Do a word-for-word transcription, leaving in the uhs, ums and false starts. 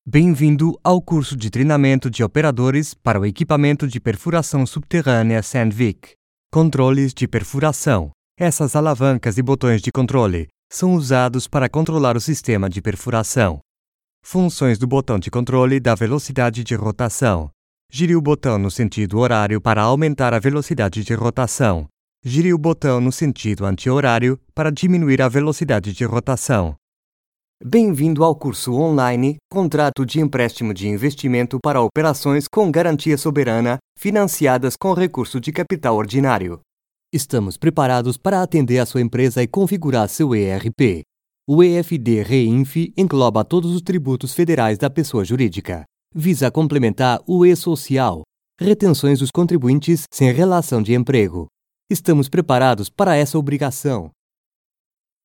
Bem-vindo ao curso de treinamento de operadores para o equipamento de perfuração subterrânea Sandvik. Controles de perfuração. Essas alavancas e botões de controle são usados para controlar o sistema de perfuração. Funções do botão de controle da velocidade de rotação. Gire o botão no sentido horário para aumentar a velocidade de rotação. Gire o botão no sentido anti-horário para diminuir a velocidade de rotação. Bem-vindo ao curso online Contrato de Empréstimo de Investimento para Operações com Garantia Soberana, financiadas com recurso de capital ordinário. Estamos preparados para atender a sua empresa e configurar seu E R P. O E F D Reinf engloba todos os tributos federais da pessoa jurídica. Visa complementar o E-Social, retenções dos contribuintes sem relação de emprego. Estamos preparados para essa obrigação.